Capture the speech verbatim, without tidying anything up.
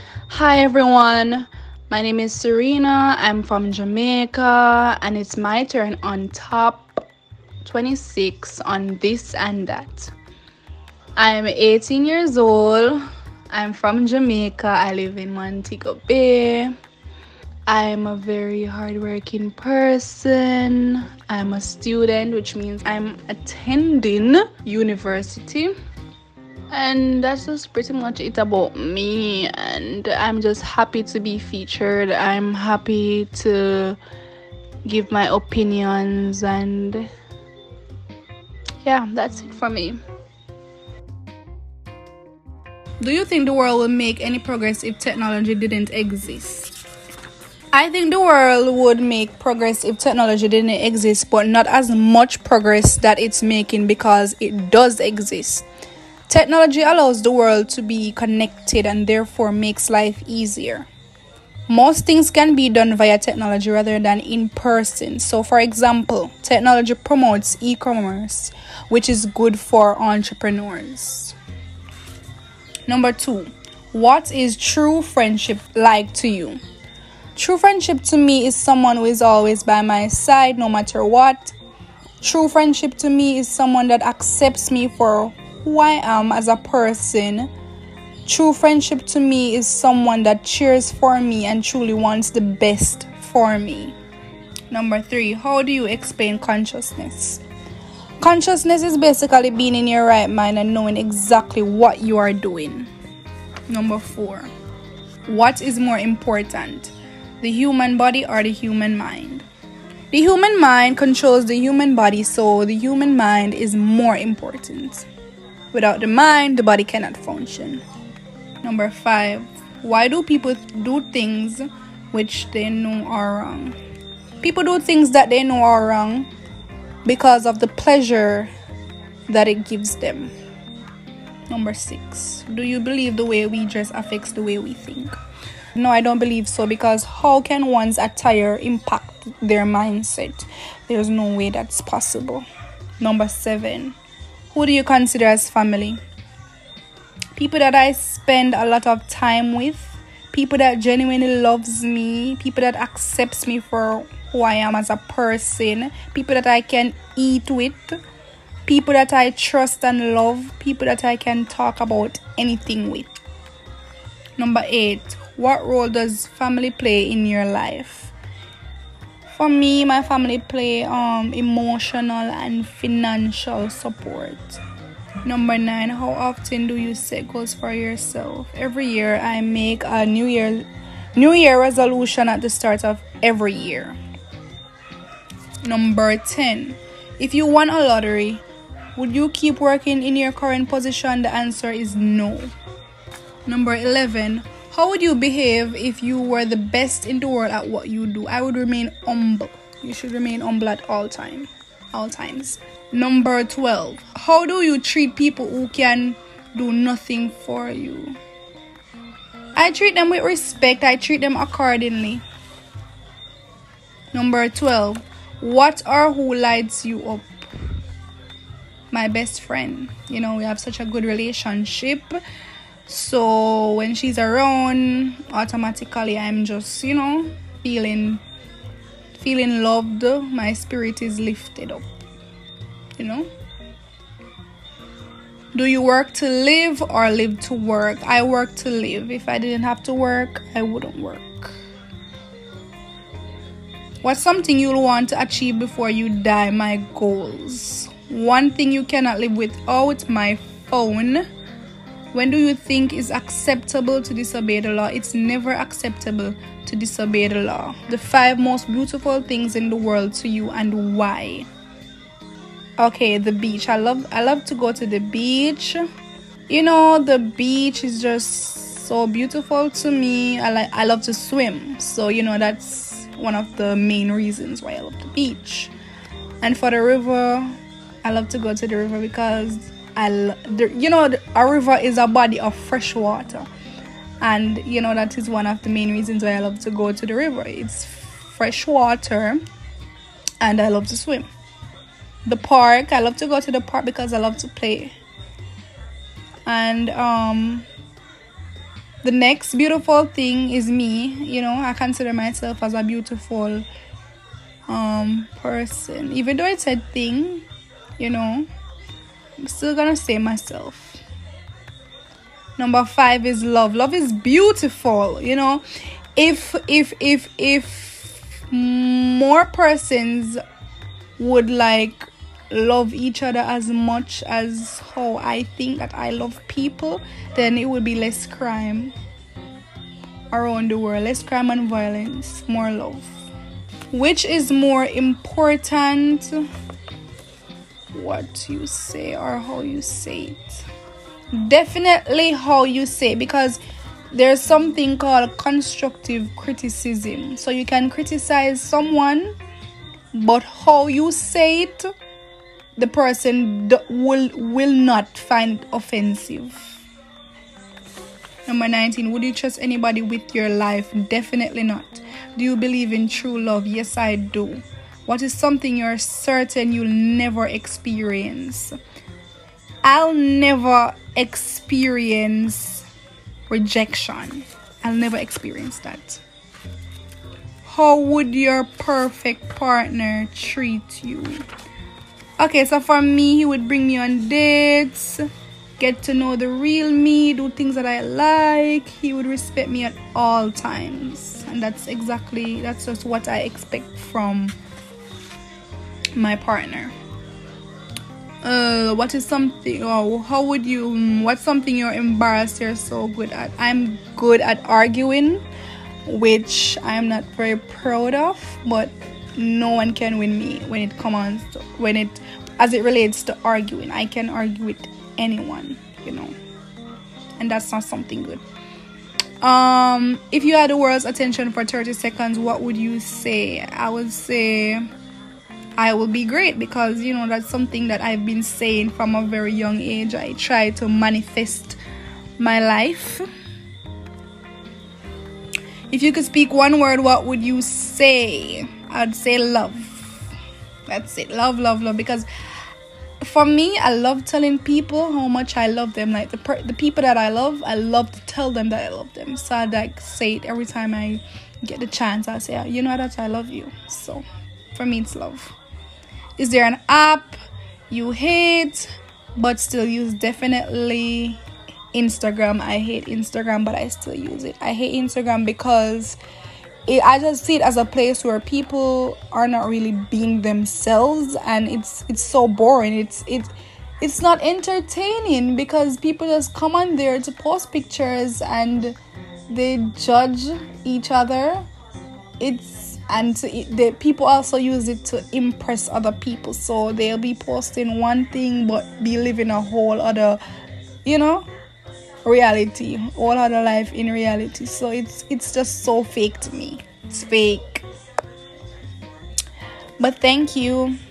Hi everyone, my name is Serena. I'm from Jamaica, and it's my turn on top twenty-six on this and that. I'm eighteen years old. I'm from Jamaica. I live in Montego Bay. I'm a very hardworking person. I'm a student, which means I'm attending university. And that's just pretty much it about me. And I'm just happy to be featured. I'm happy to give my opinions. And yeah, that's it for me. Do you think the world will make any progress if technology didn't exist? I think the world would make progress if technology didn't exist, but not as much progress that it's making because it does exist. Technology allows the world to be connected and therefore makes life easier. Most things can be done via technology rather than in person. So, for example, technology promotes e commerce, which is good for entrepreneurs. Number two, what is true friendship like to you? True friendship to me is someone who is always by my side no matter what. True friendship to me is someone that accepts me for who I am as a person. True friendship to me is someone that cheers for me and truly wants the best for me. Number three, how do you explain consciousness? Consciousness is basically being in your right mind and knowing exactly what you are doing. Number four, what is more important, the human body or the human mind? The human mind controls the human body, so the human mind is more important. Without the mind, the body cannot function. Number five, why do people do things which they know are wrong? People do things that they know are wrong because of the pleasure that it gives them. Number six, do you believe the way we dress affects the way we think? No, I don't believe so, because how can one's attire impact their mindset? There's no way that's possible. Number seven, who do you consider as family? People that I spend a lot of time with, people that genuinely loves me, people that accepts me for who I am as a person, people that I can eat with, people that I trust and love, people that I can talk about anything with. Number eight, what role does family play in your life? For me, my family play um emotional and financial support. Number nine, how often do you set goals for yourself? Every year I make a new year new year resolution at the start of every year. Number ten, if you won a lottery, would you keep working in your current position? The answer is no. Number eleven, how would you behave if you were the best in the world at what you do? I would remain humble. You should remain humble at all time, all times. Number twelve, how do you treat people who can do nothing for you? I treat them with respect. I treat them accordingly. Number twelve, what or who lights you up? My best friend. You know, we have such a good relationship. So when she's around, automatically I'm just, you know, feeling feeling loved. My spirit is lifted up. You know? Do you work to live or live to work? I work to live. If I didn't have to work, I wouldn't work. What's something you'll want to achieve before you die? My goals. One thing you cannot live without, my phone. When do you think is acceptable to disobey the law? It's never acceptable to disobey the law. The five most beautiful things in the world to you and why? Okay, the beach. I love I love to go to the beach. You know, the beach is just so beautiful to me. I like I love to swim. So, you know, that's one of the main reasons why I love the beach. And for the river, I love to go to the river because I, the, you know, a river is a body of fresh water, and you know that is one of the main reasons why I love to go to the river. It's fresh water, and I love to swim. The park, I love to go to the park because I love to play. And um, The next beautiful thing is me. You know, I consider myself as a beautiful um person. Even though it's a thing, you know, I'm still gonna say myself. Number five is love. Love is beautiful, you know. If if if if more persons would like love each other as much as how I think that I love people, then it would be less crime around the world. Less crime and violence, more love. Which is more important, what you say or how you say it? Definitely how you say it, because there's something called constructive criticism. So you can criticize someone, but how you say it, the person d- will will not find offensive. Number nineteen, would you trust anybody with your life? Definitely not. Do you believe in true love? Yes, I do. What is something you're certain you'll never experience? I'll never experience rejection. I'll never experience that. How would your perfect partner treat you? Okay, so for me, he would bring me on dates, get to know the real me, do things that I like. He would respect me at all times. And that's exactly, that's just what I expect from my partner. Uh, what is something, oh, how would you, what's something you're embarrassed you're so good at? I'm good at arguing, which I'm not very proud of, but no one can win me when it comes to, when it, as it relates to arguing. I can argue with anyone, you know, and that's not something good. Um, if you had the world's attention for thirty seconds, what would you say? I would say I will be great, because, you know, that's something that I've been saying from a very young age. I try to manifest my life. If you could speak one word, what would you say? I'd say love. That's it. Love, love, love. Because for me, I love telling people how much I love them. Like the per- the people that I love, I love to tell them that I love them. So I'd like say it every time I get the chance. I say, you know that I love you. So for me, it's love. Is there an app you hate but still use? Definitely Instagram. I hate Instagram, but I still use it. I hate Instagram because it, I just see it as a place where people are not really being themselves, and it's it's so boring. It's it's it's not entertaining, because people just come on there to post pictures and they judge each other. It's and the people also use it to impress other people, so they'll be posting one thing but be living a whole other, you know, reality, whole other life in reality. So it's it's just so fake to me. It's fake. But thank you.